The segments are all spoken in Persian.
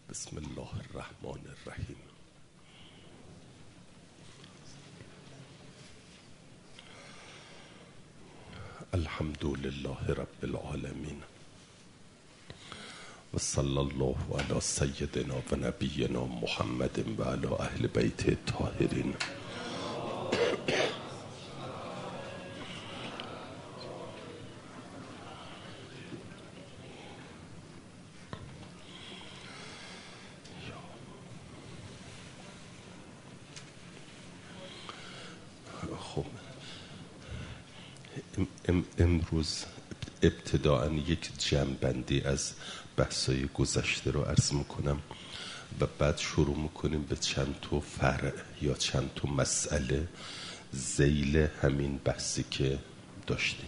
بسم الله الرحمن الرحیم. الحمد لله رب العالمین و صلی الله علی سیدنا و نبینا محمد و علی اهل بیت الطاهرین. خب امروز ابتداءً یک جمع‌بندی از بحث‌های گذشته رو عرض میکنم و بعد شروع میکنیم به چند تا فرع یا چند تا مسئله ذیل همین بحثی که داشتیم.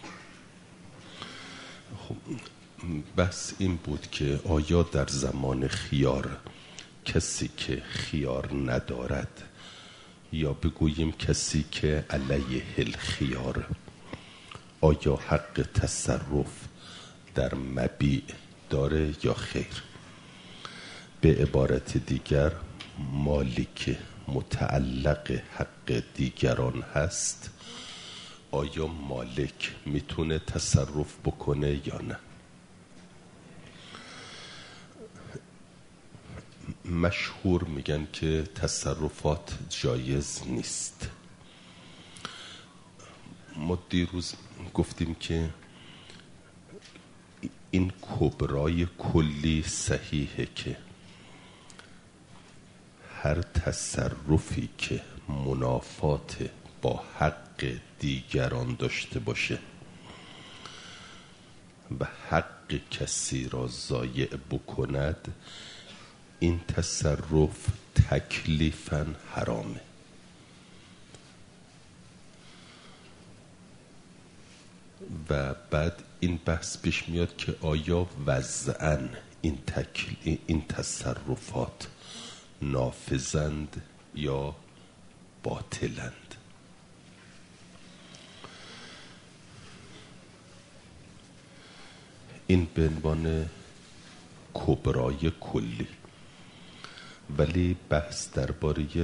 خب بحث این بود که آیا در زمان خیار کسی که خیار ندارد یا بگوییم کسی که علیه الخیار آیا حق تصرف در مبیع داره یا خیر؟ به عبارت دیگر مالی که متعلق حق دیگران هست آیا مالک میتونه تصرف بکنه یا نه؟ مشهور میگن که تصرفات جایز نیست. ما دیروز گفتیم که این کبرای کلی صحیحه که هر تصرفی که منافات با حق دیگران داشته باشه و حق کسی را ضایع بکند این تصرف تکلیفاً حرامه. و بعد این بحث پیش میاد که آیا وضعاً این تصرفات نافذند یا باطلند؟ این به عنوان کبرای کلی. ولی بحث درباره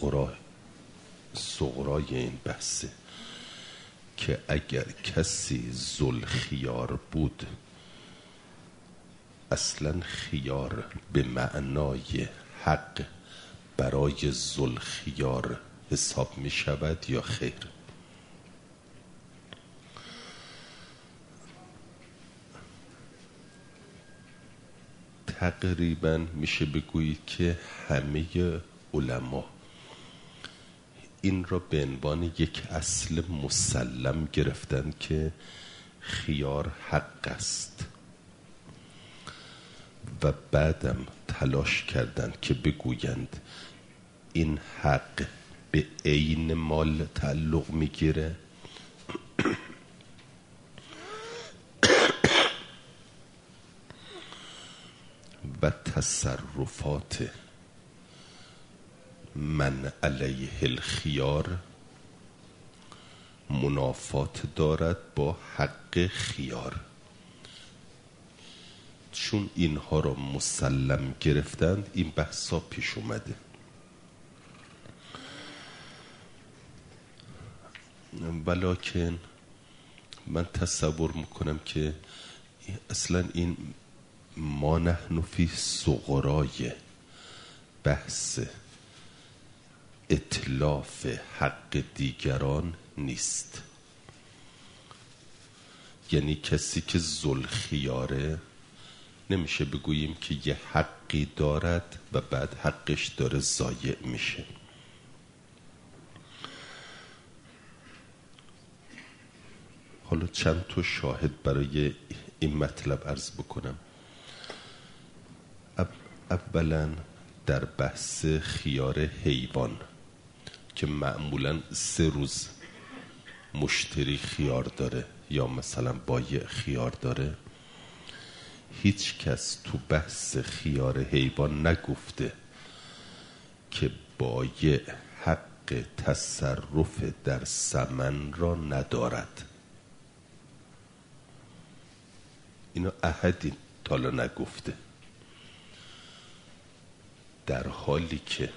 صغرای این بحثه که اگر کسی ذوالخیار بود اصلا خیار به معنای حق برای ذوالخیار حساب می شود یا خیر؟ تقریبا میشه بگویید که همه علما این را به عنوان یک اصل مسلم گرفتن که خیار حق است و بعدم تلاش کردند که بگویند این حق به عین مال تعلق میگیره و تصرفات من علیه الخیار منافات دارد با حق خیار. چون اینها را مسلم گرفتند این بحثا پیش اومده. ولکن من تصور میکنم که اصلا این ما نحن فی صغرای بحث اتلاف حق دیگران نیست. یعنی کسی که ذوالخیاره نمیشه بگوییم که یه حقی دارد و بعد حقش داره ضایع میشه. حالا چند تا شاهد برای این مطلب عرض بکنم. اولا در بحث خیار حیوان که معمولاً 3 روز مشتری خیار داره یا مثلا بایع خیار داره، هیچ کس تو بحث خیار حیوان نگفته که بایع حق تصرف در ثمن را ندارد. اینو احدی تالا نگفته. در حالی که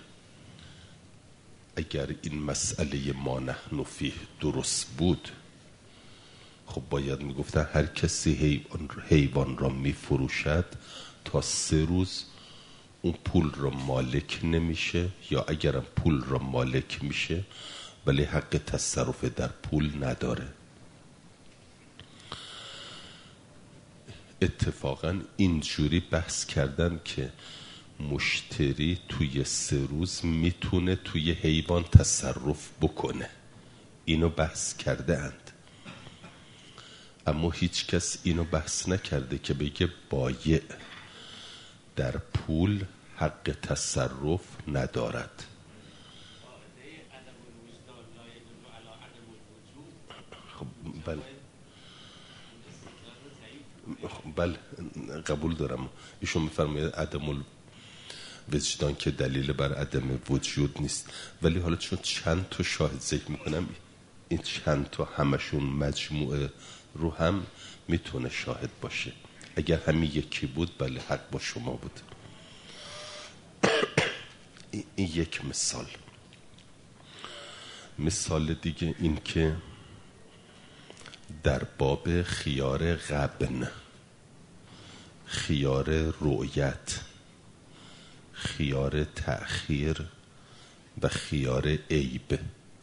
اگر این مسئله ما نحن فیه درست بود، خب باید میگفتن هر کسی حیوان را میفروشد تا 3 روز اون پول را مالک نمیشه، یا اگرم پول را مالک میشه ولی حق تصرف در پول نداره. اتفاقا اینجوری بحث کردن که مشتری توی 3 روز میتونه توی حیوان تصرف بکنه، اینو بحث کرده اند. اما هیچ کس اینو بحث نکرده که بگه بایع در پول حق تصرف ندارد. خب بله قبول دارم. ایشون میفرماید عدم الوجدان که دلیل بر عدم وجود نیست، ولی حالا چون چند تا شاهد ذکر میکنم، این چند تا همشون مجموعه رو هم میتونه شاهد باشه. اگر همین یکی بود بله حق با شما بود. این یک مثال دیگه این که در باب خیار غبن، خیار رؤیت، خیار تأخیر و خیار عیب،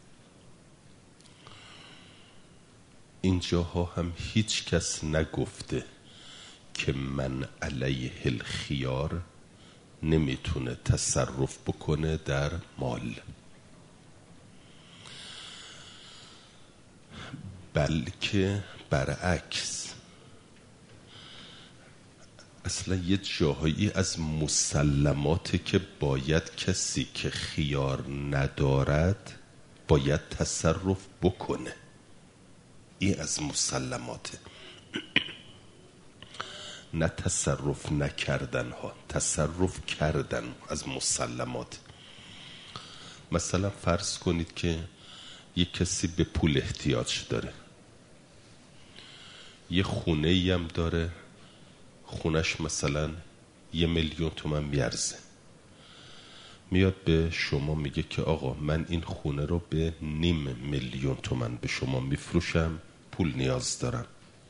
اینجاها هم هیچ کس نگفته که من علیه الخیار نمیتونه تصرف بکنه در مال، بلکه برعکس. اصلا یه جاهایی از مسلماته که باید کسی که خیار ندارد باید تصرف بکنه. این از مسلماته، نه تصرف نکردن ها، تصرف کردن از مسلمات. مثلا فرض کنید که یک کسی به پول احتیاج داره، یه خونه ای هم داره، خونش مثلا 1,000,000 تومان میارزه، میاد به شما میگه که آقا من این خونه رو به 500,000 تومان به شما میفروشم، پول نیاز دارم.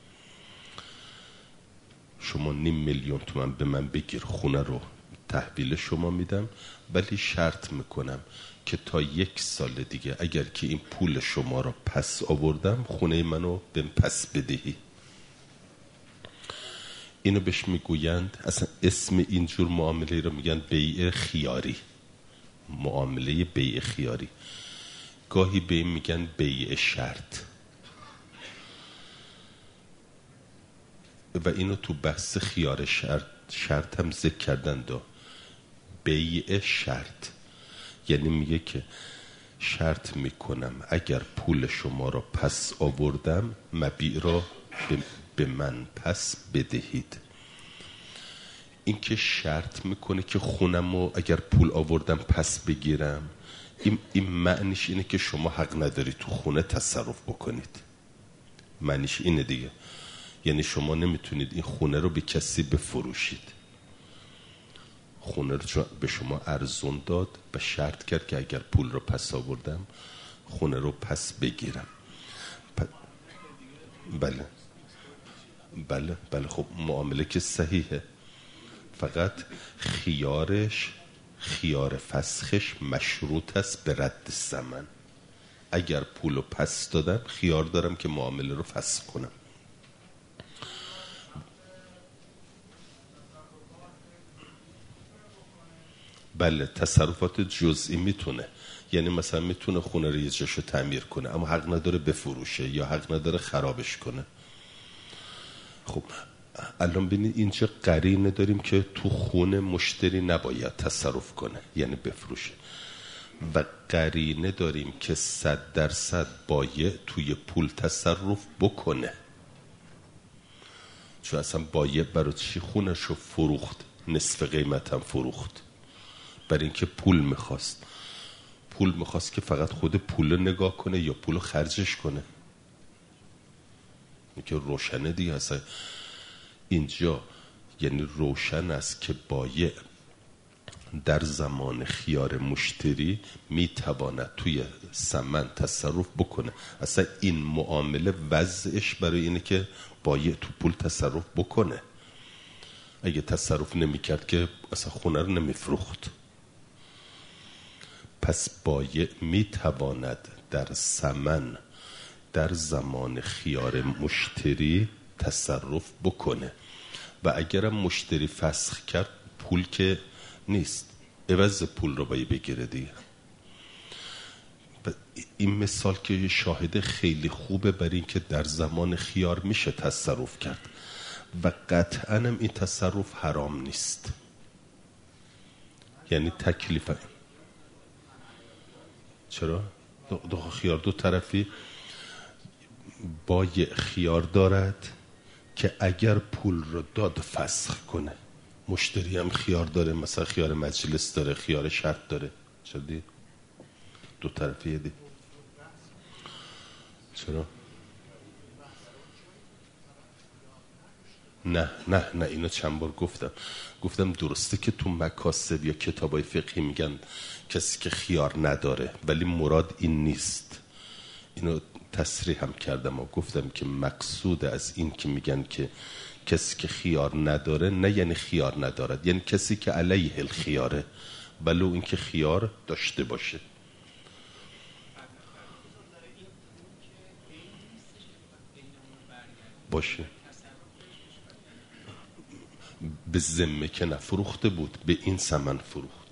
شما 500,000 تومان به من بگیر، خونه رو تحویل شما میدم، ولی شرط میکنم که تا 1 سال دیگه اگر که این پول شما رو پس آوردم خونه منو بهم پس بدهی. اینو بهش میگویند، اصلا اسم اینجور معامله رو میگن بیع خیاری، معامله بیع خیاری. گاهی به این میگن بیع شرط، و اینو تو بحث خیار شرط هم ذکر کردن. بیع شرط یعنی میگه که شرط میکنم اگر پول شما رو پس آوردم مبیع رو به من پس بدهید. این که شرط میکنه که خونم رو اگر پول آوردم پس بگیرم، این معنیش اینه که شما حق نداری تو خونه تصرف بکنید. معنیش اینه دیگه، یعنی شما نمیتونید این خونه رو به کسی بفروشید. خونه رو به شما ارزون داد و شرط کرد که اگر پول رو پس آوردم خونه رو پس بگیرم. بله بله بله. خب معامله که صحیحه، فقط خیار فسخش مشروط است به رد ثمن. اگر پول رو پس دادم خیار دارم که معامله رو فسخ کنم. بله تصرفات جزئی میتونه، یعنی مثلا میتونه خونه رو یه جاشو تعمیر کنه اما حق نداره بفروشه یا حق نداره خرابش کنه. خب الان ببینید اینجا قرینه داریم که تو خونه مشتری نباید تصرف کنه یعنی بفروشه، و قرینه داریم که 100% بایع توی پول تصرف بکنه. چون اصلا بایع برای چی خونشو فروخت، نصف قیمت هم فروخت؟ برای اینکه پول میخواست که فقط خود پول نگاه کنه یا پول خرجش کنه. این که روشنه دیگه. اصلا اینجا یعنی روشن است که بایع در زمان خیار مشتری میتواند توی ثمن تصرف بکنه. اصلا این معامله وضعش برای اینه که بایع تو پول تصرف بکنه. اگه تصرف نمیکرد که اصلا خونه رو نمیفروخت. پس بایع میتواند در ثمن در زمان خیار مشتری تصرف بکنه و اگرم مشتری فسخ کرد پول که نیست، عوض پول رو باید بگیره دیگه. این مثال که شاهد خیلی خوبه برای این که در زمان خیار میشه تصرف کرد و قطعاً هم این تصرف حرام نیست. یعنی تکلیف چرا؟ دو خیار دو طرفی. بایع خیار دارد که اگر پول رو داد فسخ کنه. مشتری هم خیار داره، مثلا خیار مجلس داره، خیار شرط داره. شدی؟ دو طرفی دی. چرا؟ نه اینو چند بار گفتم درسته که تو مکاسب یا کتابای فقهی میگن کسی که خیار نداره، ولی مراد این نیست. اینو تصریح هم کردم و گفتم که مقصود از این که میگن که کسی که خیار نداره نه یعنی خیار ندارد، یعنی کسی که علیه الخیاره ولو این که خیار داشته باشه. به ذمه که نفروخته بود، به این ثمن فروخت.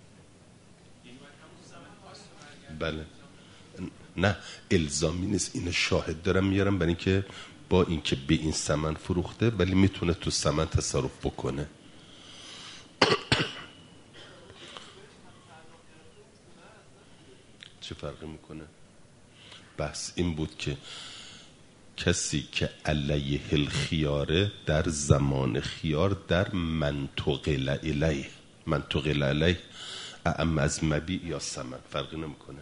بله نه الزامی نیست. این شاهد دارم میارم برای اینکه با اینکه به این ثمن فروخته ولی میتونه تو ثمن تصرف بکنه. چه فرقی میکنه؟ بس این بود که کسی که علیه الخیاره در زمان خیار در منطقل الیه اعم از مبیع یا ثمن فرقی نمیکنه.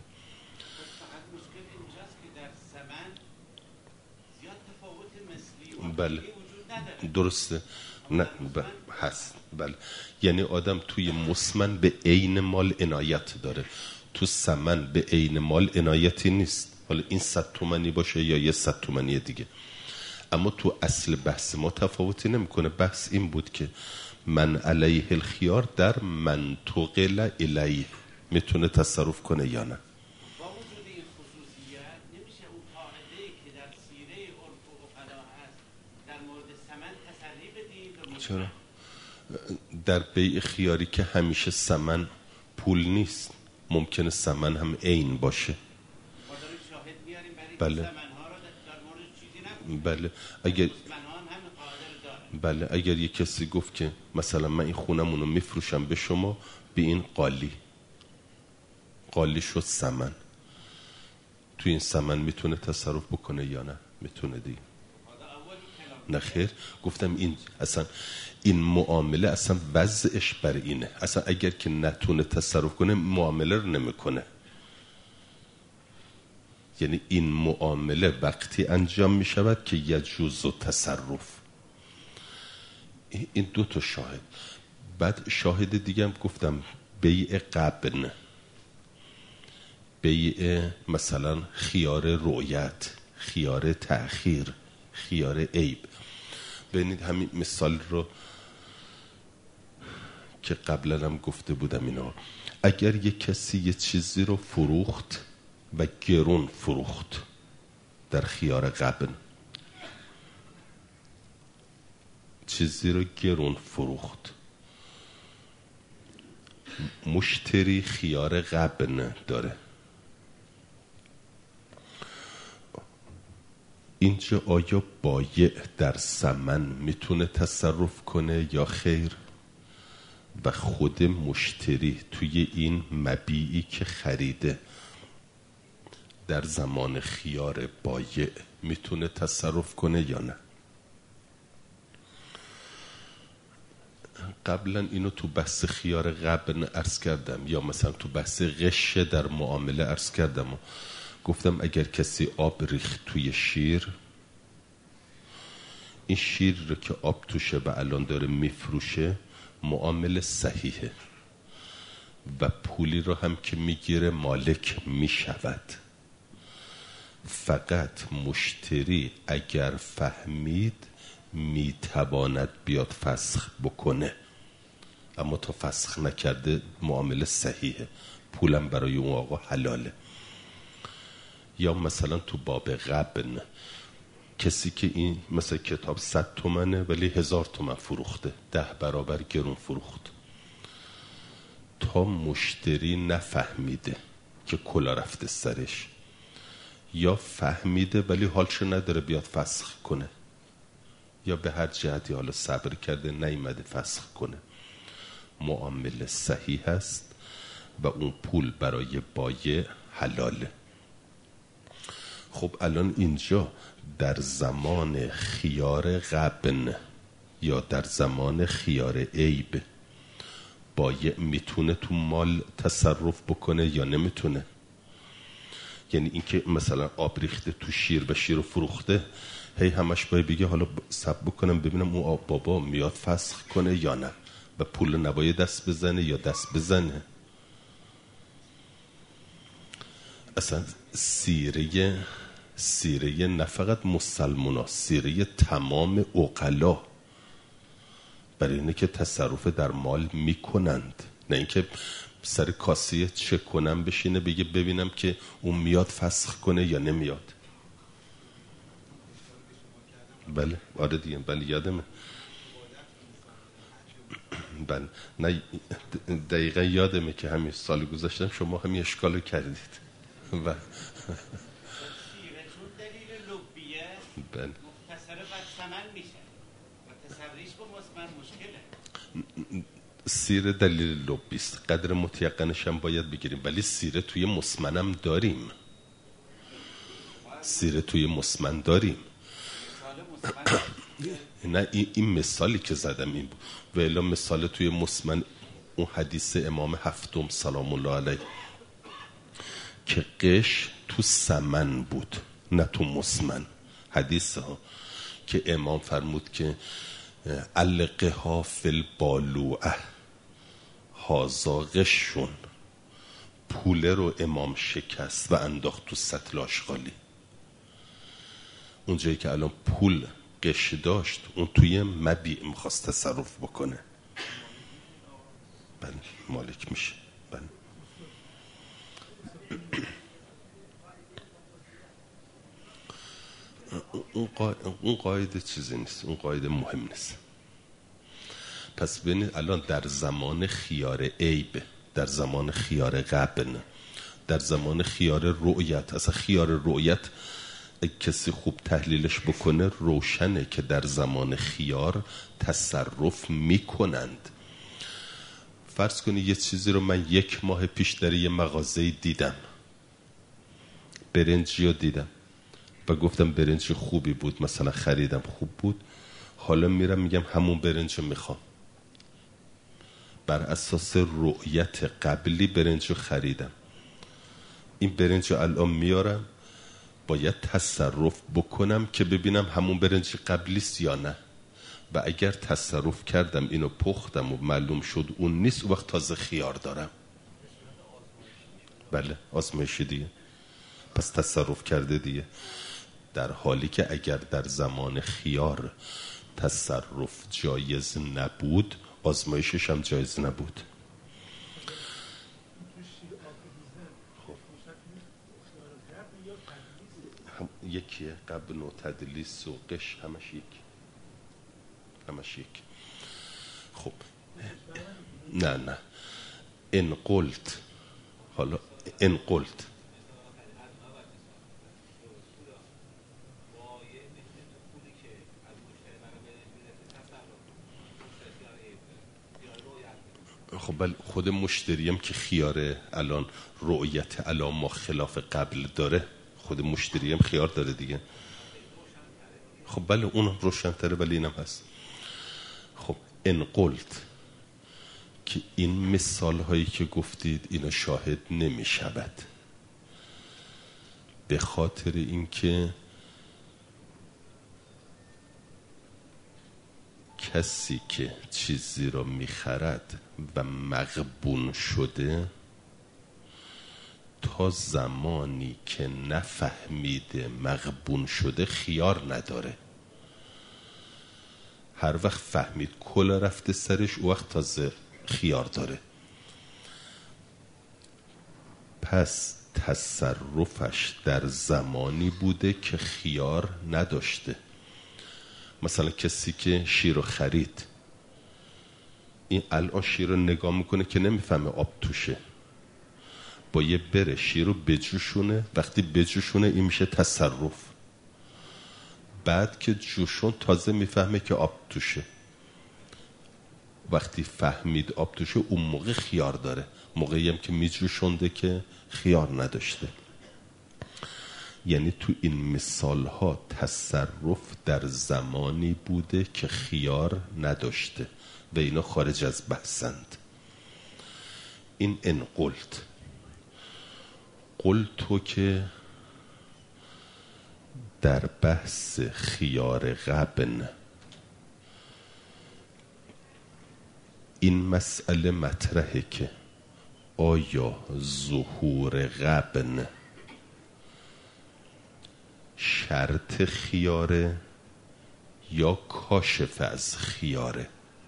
بله درسته. نه هست. بله یعنی آدم توی مسمن به عین مال عنایت داره، تو ثمن به عین مال عنایتی نیست. حالا این 100 تومانی باشه یا یه 100 تومانی دیگه، اما تو اصل بحث ما تفاوتی نمیکنه. بحث این بود که من علیه الخیار در منطقل الیه میتونه تصرف کنه یا نه. با وجود این خصوصیت نمیشه اون قاعده‌ای که در سیره عرف و عقلا هست در مورد ثمن تسری بدیم؟ چرا؟ در بیع خیاری که همیشه ثمن پول نیست، ممکنه ثمن هم عین باشه. بله بله اگر یک کسی گفت که مثلا من این خونمونو میفروشم به شما به این قالی شد ثمن، تو این ثمن میتونه تصرف بکنه یا نه؟ میتونه دیگه. نه خیر، گفتم این اصلا این معامله اصلا وضعش بر اینه. اصلا اگر که نتونه تصرف کنه معامله رو نمیکنه. یعنی این معامله وقتی انجام می شود که یجوز و تصرف. این دو تا شاهد. بعد شاهد دیگه هم گفتم بیع قبن، بیع مثلا خیار رؤیت، خیار تأخیر، خیار عیب. ببینید همین مثال رو که قبلا هم گفته بودم اینا. اگر یک کسی یه چیزی رو فروخت و گرون فروخت در خیار قبن، چیزی رو گرون فروخت، مشتری خیار قبن داره، اینجا آیا بایع در ثمن میتونه تصرف کنه یا خیر؟ و خود مشتری توی این مبیعی که خریده در زمان خیار بایع میتونه تصرف کنه یا نه؟ قبلا اینو تو بحث خیار قبن عرض کردم، یا مثلا تو بحث غش در معامله عرض کردم و گفتم اگر کسی آب ریخت توی شیر، این شیر رو که آب توشه و الان داره میفروشه، معامله صحیحه. و پولی رو هم که میگیره مالک میشود. فقط مشتری اگر فهمید میتواند بیاد فسخ بکنه، اما تا فسخ نکرده معامله صحیحه، پولم برای اون آقا حلاله. یا مثلا تو باب غبن، کسی که این مثلا کتاب 100 تومنه ولی 1000 تومن فروخته، 10 برابر گرون فروخت، تا مشتری نفهمیده که کلا رفته سرش، یا فهمیده ولی حالشو نداره بیاد فسخ کنه، یا به هر جهتی حالا صبر کرده نیامده فسخ کنه، معامله صحیح است و اون پول برای بایع حلاله. خب الان اینجا در زمان خیار غبن یا در زمان خیار عیب بایع میتونه تو مال تصرف بکنه یا نمیتونه؟ یعنی اینکه مثلا آب ریخته تو شیر و شیر رو فروخته، هی همش باید بگه حالا صبر بکنم ببینم اون آب بابا میاد فسخ کنه یا نه، و پول نباید دست بزنه یا دست بزنه. اصلا سیره نه فقط مسلمونا، سیره تمام عقلا برای اینه که تصرف در مال میکنند، نه اینکه سر کاسیه چک کنم بشینه بگه ببینم که اون میاد فسخ کنه یا نمیاد. بله آره دیگه، بله یادمه، بله نه دقیقا یادمه که همین سال گذاشتم شما همین اشکالو کردید. و چون دلیل لبیه بله مختصر بر ثمن میشه و تسریش با مزمن مشکله. سیره دلیل لبیست، قدر متیقنش هم باید بگیریم، ولی سیره توی مسمنم داریم، سیره توی مسمن داریم. نه این مثالی که زدم این بود، و الا مثال توی مسمن اون حدیث امام هفتم سلام الله علیه که قش تو سمن بود نه تو مسمن، حدیث ها که امام فرمود که علقها فی البالوعه، هازا قشون، پوله رو امام شکست و انداخت تو سطل آشغالی. اونجایی که الان پول قش داشت اون توی مبیع میخواست تصرف بکنه، بله مالک میشه. بله اون قاعده چیزی نیست، اون قاعده مهم نیست. پس ببینید الان در زمان خیار عیب، در زمان خیار غبن، در زمان خیار رؤیت، اصلا خیار رؤیت کسی خوب تحلیلش بکنه روشنه که در زمان خیار تصرف میکنند. فرض کنی یه چیزی رو من 1 ماه پیش در یه مغازه دیدم، برنجی رو دیدم و گفتم برنج خوبی بود، مثلا خریدم خوب بود، حالا میرم میگم همون برنج رو میخوام، بر اساس رؤیت قبلی برنج رو خریدم، این برنج رو الان میارم باید تصرف بکنم که ببینم همون برنج قبلیست یا نه، و اگر تصرف کردم اینو پختم و معلوم شد اون نیست، اون وقت تازه خیار دارم. بله آزمایشی دیگه، پس تصرف کرده دیگه. در حالی که اگر در زمان خیار تصرف جایز نبود آزمایشش هم جایز نبود. یکیه قبل و تدلیس و قش همش یک. خب نه ان قلت، حالا ان قلت خب بل خود مشتریم که خیاره الان رؤیت الان ما خلاف قبل داره، خود مشتریم خیار داره دیگه. خب بله اونم روشن‌تره ولی اینم هست. خب ان قلت که این مثال هایی که گفتید اینا شاهد نمی شود، به خاطر اینکه کسی که چیزی رو میخرد و مغبون شده تا زمانی که نفهمیده مغبون شده خیار نداره. هر وقت فهمید کلا رفته سرش او وقت تازه خیار داره. پس تصرفش در زمانی بوده که خیار نداشته. مثلا کسی که شیر رو خرید، این الان شیر رو نگاه میکنه که نمیفهمه آب توشه، با یه بره شیر رو بجوشونه. وقتی بجوشونه این میشه تصرف. بعد که جوشون تازه میفهمه که آب توشه. وقتی فهمید آب توشه اون موقع خیار داره. موقعی هم که میجوشونده که خیار نداشته. یعنی تو این مثال ها تصرف در زمانی بوده که خیار نداشته و اینا خارج از بحثند. این ان قلتو که در بحث خیار غبن این مسئله مطرحه که آیا ظهور غبن شرط خیاره یا کاشف از خیاره.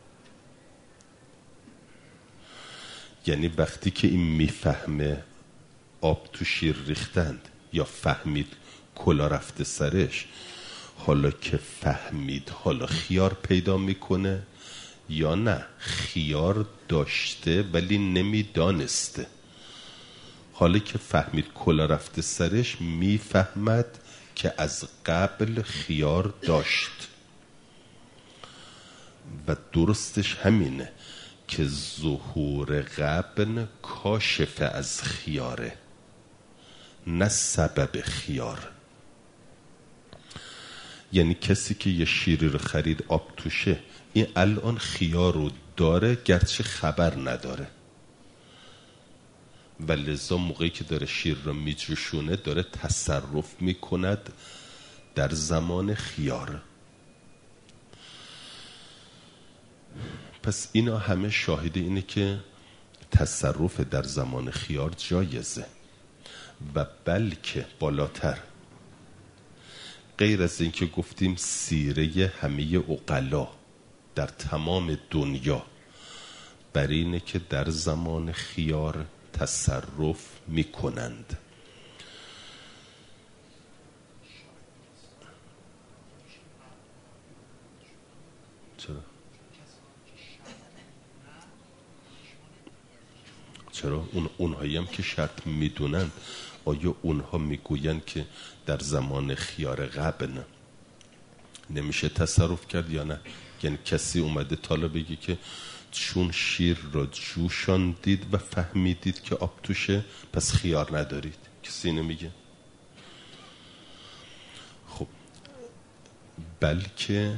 یعنی وقتی که این میفهمه آب تو شیر ریختند یا فهمید کلا رفته سرش، حالا که فهمید حالا خیار پیدا میکنه یا نه خیار داشته ولی نمیدانسته. حالا که فهمید کلا رفته سرش میفهمد که از قبل خیار داشت و درستش همینه که ظهور غبن کاشف از خیاره نه سبب خیار. یعنی کسی که یه شیری رو خرید آب توشه، این الان خیار رو داره گرچه خبر نداره و لذا موقعی که داره شیر رو میجوشونه داره تصرف میکند در زمان خیار. پس اینا همه شاهد اینه که تصرف در زمان خیار جایزه و بلکه بالاتر، غیر از این که گفتیم سیره همه عقلا در تمام دنیا بر اینه که در زمان خیار تصرف میکنند. چرا اونهایی هم که شرط میدونند، آیا اونها میگوین که در زمان خیار غبن نمیشه تصرف کرد یا نه؟ یعنی کسی اومده تالا بگی که چون شیر را جوشان دید و فهمیدید که آب توشه پس خیار ندارید؟ کسی نمیگه. خب بلکه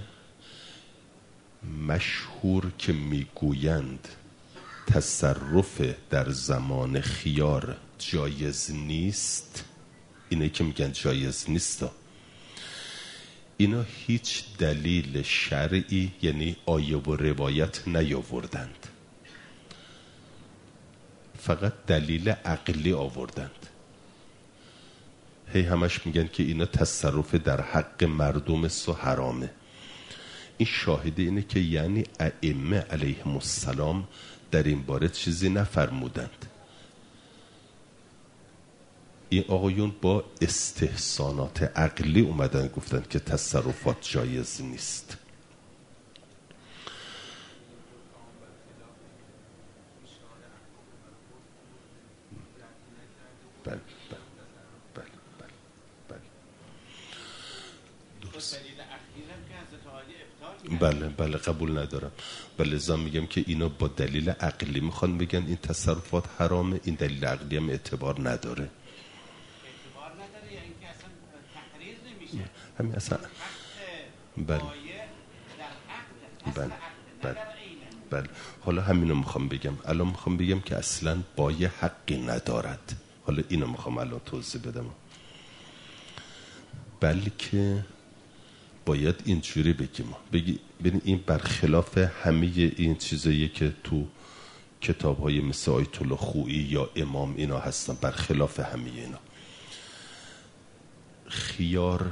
مشهور که میگویند تصرف در زمان خیار جایز نیست، اینه که میگن جایز نیست، اینا هیچ دلیل شرعی یعنی آیه و روایت نیاوردند، فقط دلیل عقلی آوردند. هی همش میگن که اینا تصرف در حق مردم است و حرامه. این شاهد اینه که یعنی ائمه علیهم السلام در این باره چیزی نفرمودند. این آقایون با استحسانات عقلی اومدن گفتن که تصرفات جایز نیست. بله بله بله بله درست. بله بله قبول ندارم، ولی لذا میگم که اینا با دلیل عقلی میخوان بگن این تصرفات حرامه. این دلیل عقلی هم اعتبار نداره. یا اینکه اصلا تحریر نمیشه. همین اصلا بله بله بله بله. حالا همینو میخوام بگم. الان میخوام بگم که اصلا بایه حقی ندارد. حالا اینو میخوام الان توضیح بدم. بلکه باید اینجوری بگیم ببین این برخلاف همه این چیزایی که تو کتاب‌های مثل آیت الله خویی یا امام اینا هستن، برخلاف همه اینا. خیار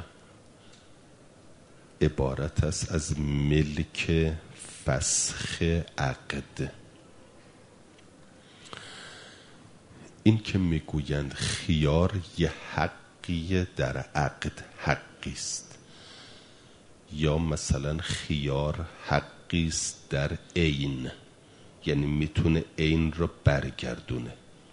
عبارت است از ملک فسخ عقد. این که میگویند خیار یه حقیه در عقد، حقیست، یا مثلا خیار حقیست در عین، یعنی میتونه عین رو برگردونه.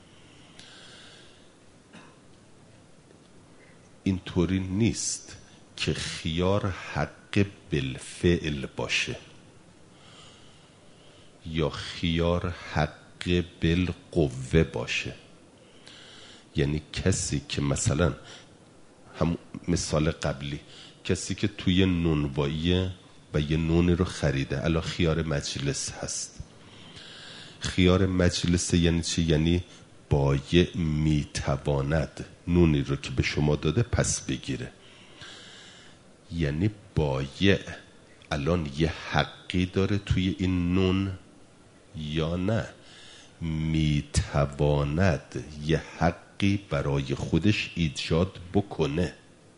اینطوری نیست که خیار حق بالفعل باشه یا خیار حق بالقوه باشه. یعنی کسی که مثلا هم مثال قبلی، کسی که توی نونوایی و یه نونی رو خریده، الان خیار مجلس هست. خیار مجلس یعنی چی؟ یعنی بایع میتواند نونی رو که به شما داده پس بگیره. یعنی بایع الان یه حقی داره توی این نون یا نه؟ میتواند یه حقی برای خودش ایجاد بکنه.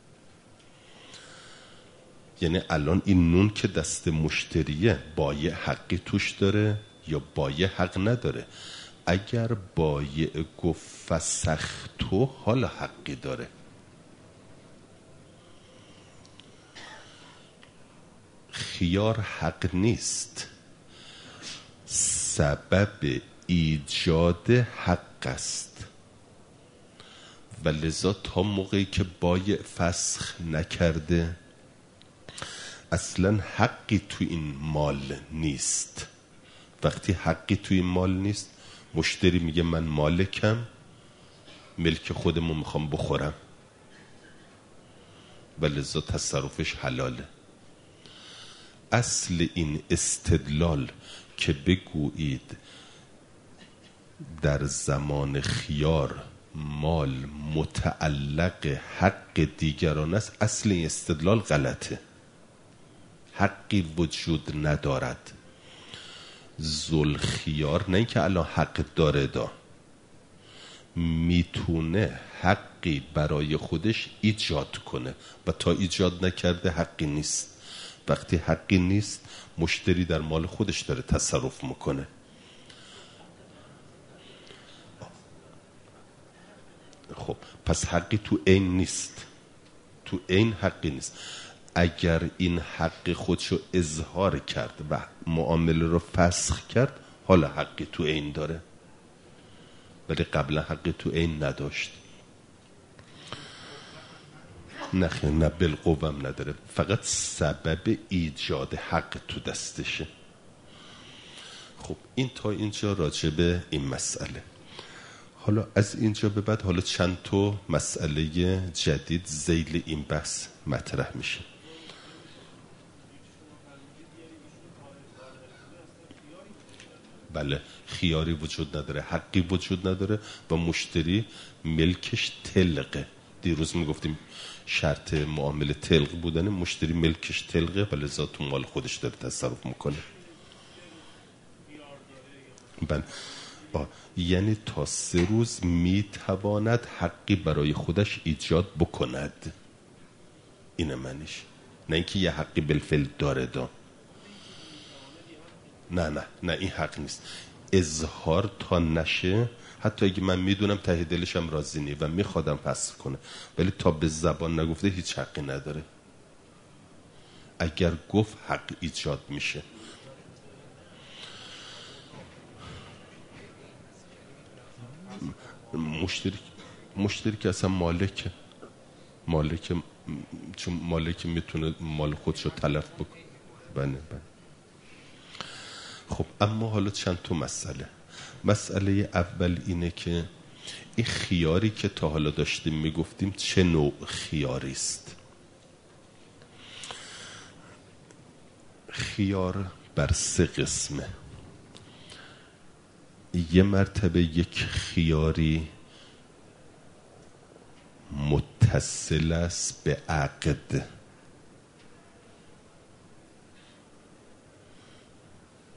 یعنی الان این نون که دست مشتریه، بایع حقی توش داره یا بایع حق نداره؟ اگر بایع گفت فسختو، حالا حقی داره. خیار حق نیست، سبب ایجاد حق است و لذا تا موقعی که بایع فسخ نکرده اصلا حقی تو این مال نیست. وقتی حقی تو این مال نیست، مشتری میگه من مالکم، ملک خودمو میخوام بخورم و لذا تصرفش حلاله. اصل این استدلال که بگویید در زمان خیار مال متعلق حق دیگران است، اصل این استدلال غلطه. حقی وجود ندارد. ذوالخیار نه اینکه الان حق داره، میتونه حقی برای خودش ایجاد کنه و تا ایجاد نکرده حقی نیست. وقتی حقی نیست، مشتری در مال خودش داره تصرف میکنه. خب پس حقی تو عین نیست، تو عین حقی نیست. اگر این حق خودشو اظهار کرد و معامله رو فسخ کرد، حالا حقی تو عین داره، ولی قبلا حقی تو عین نداشت. نه بالقوم نداره، فقط سبب ایجاد حق تو دستشه. خب این تا اینجا راجع به این مسئله. حالا از اینجا به بعد حالا چند تا مسئله جدید ذیل این بحث مطرح میشه. بله، خیاری وجود نداره، حقی وجود نداره و مشتری ملکش طلقه. دیروز میگفتیم شرط معامله طلق بودن، مشتری ملکش طلقه و لذا تو مال خودش داره تصرف میکنه. بله، یعنی تا 3 روز میتواند حقی برای خودش ایجاد بکند. اینه معنیش، نه اینکه یه حقی بالفعل داره نه این حق نیست. اظهار تا نشه، حتی اگه من میدونم ته دلشم راضی نی و میخوادم فسخ کنه، ولی تا به زبان نگفته هیچ حقی نداره. اگر گفت حق ایجاد میشه. مشتری که اصلا چون مالک میتونه مال خودشو تلف بکنه. بله. خب اما حالا چند تا مسئله اول اینه که این خیاری که تا حالا داشتیم میگفتیم چه نوع خیاری است. خیار بر 3 قسمه. یه مرتبه یک خیاری متصل است به عقد،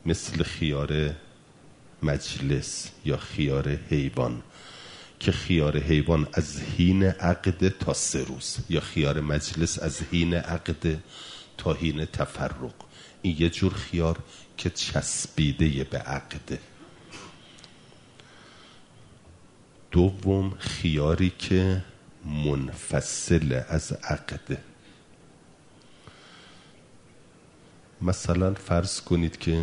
مثل خیار مجلس یا خیار حیوان که خیار حیوان از حین عقد تا 3 روز یا خیار مجلس از حین عقد تا حین تفرق. این یه جور خیار که چسبیده به عقده. دوم خیاری که منفصل از عقده. مثلا فرض کنید که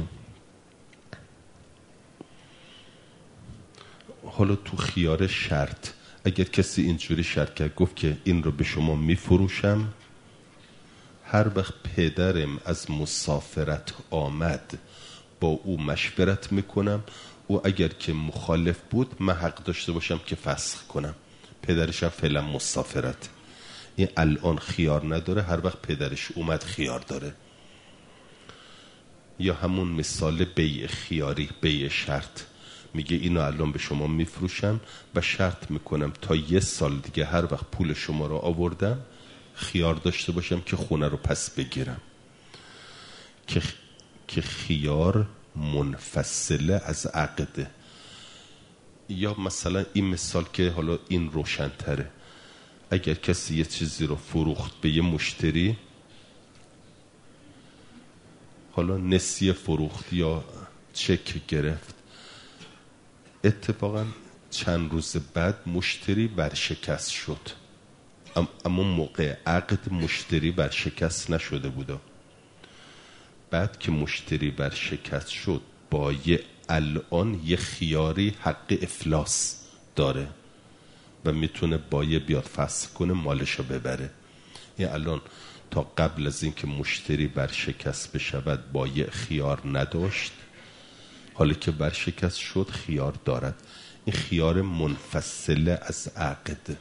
حالا تو خیار شرط اگر کسی اینجوری شرط کرد گفت که این رو به شما میفروشم، هر وقت پدرم از مسافرت آمد با او مشورت میکنم، او اگر که مخالف بود من حق داشته باشم که فسخ کنم. پدرش هم فعلا مسافرت، این الان خیار نداره، هر وقت پدرش اومد خیار داره. یا همون مثال بیع خیاری، بیع شرط، میگه اینو الان به شما میفروشم و شرط میکنم تا 1 سال دیگه هر وقت پول شما رو آوردم خیار داشته باشم که خونه رو پس بگیرم. که خیار منفصله از عقده. یا مثلا این مثال که حالا این روشن تره، اگر کسی یه چیزی رو فروخت به یه مشتری، حالا نسیه فروخت یا چک گرفت، اتفاقا چند روز بعد مشتری ورشکست شد، اما موقع عقد مشتری ورشکست نشده بود. بعد که مشتری ورشکست شد بایع الان یه خیاری حق افلاس داره و میتونه بایع بیاد فسخ کنه مالشو ببره. این الان تا قبل از اینکه مشتری ورشکست بشود بایع خیار نداشت، حالا که ورشکست شد خیار دارد. این خیار منفصل از عقد.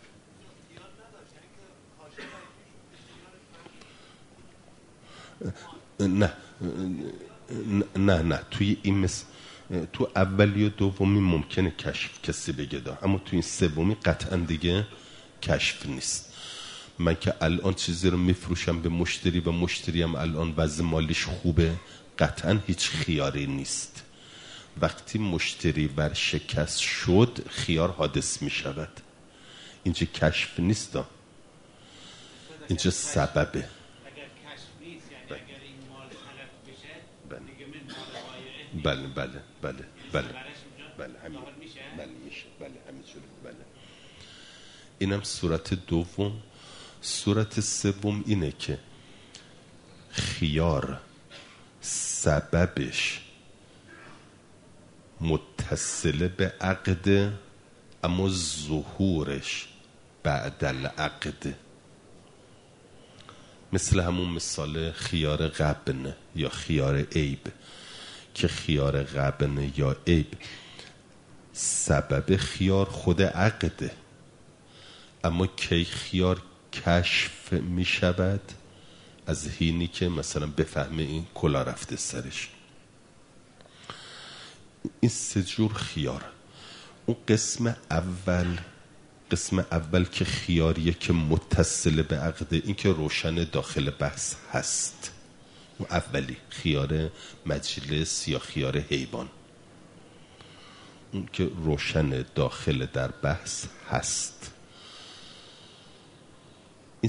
نه توی این تو اولی و دومی ممکنه کشف کسی بگه دا، اما توی این سومی قطعا دیگه کشف نیست. من که الان چیزی رو میفروشم به مشتری و مشتری هم الان وضع مالیش خوبه، قطعا هیچ خیاری نیست. وقتی مشتری ورشکست شد خیار حادث میشود. اینجا کشف نیست دا. اینجا سببه. بله همین، بله میشه، بله همینجوری، بله. اینم صورت دوم. صورت سوم اینه که خیار سببش متصل به عقد اما ظهورش بعد العقد. مثل همون مثال خیار غبن یا خیار عیب که خیار غبن یا عیب سبب خیار خود عقده، اما کی خیار کشف می شود؟ از حینی که مثلا بفهمه این کلا رفته سرش. این 3 جور خیار. اون قسم اول که خیاریه که متصل به عقده، این که روشن داخل بحث هست. اون اولی خیار مجلس یا خیار حیوان، اون که روشن داخل در بحث هست. این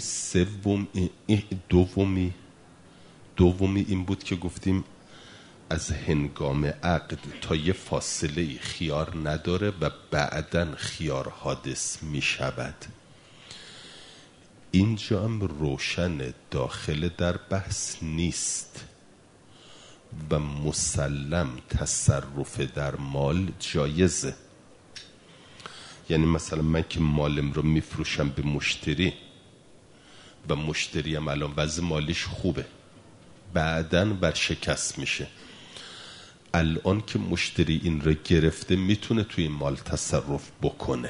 دومی این بود که گفتیم از هنگام عقد تا یه فاصله خیار نداره و بعدن خیار حادث می شود. اینجا هم روشن داخل در بحث نیست و مسلم تصرف در مال جایزه. یعنی مثلا من که مالم رو میفروشم به مشتری و مشتری هم الان وضع مالیش خوبه، بعدن ورشکست میشه، الان که مشتری این رو گرفته میتونه توی این مال تصرف بکنه.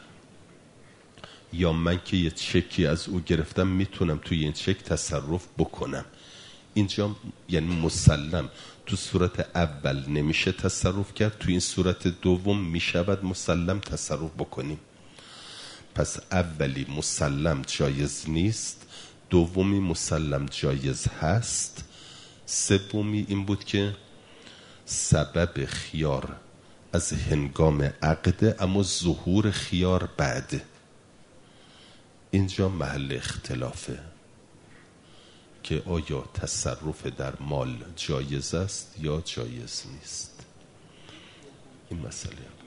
یا من که یه چکی از او گرفتم میتونم توی این چک تصرف بکنم. اینجا یعنی مسلم تو صورت اول نمیشه تصرف کرد، توی این صورت دوم میشود مسلم تصرف بکنیم. پس اولی مسلم جایز نیست، دومی مسلم جایز هست، سومی این بود که سبب خیار از هنگام عقد، اما ظهور خیار بعد. اینجا محل اختلافه که آیا تصرف در مال جایز است یا جایز نیست. این مسئله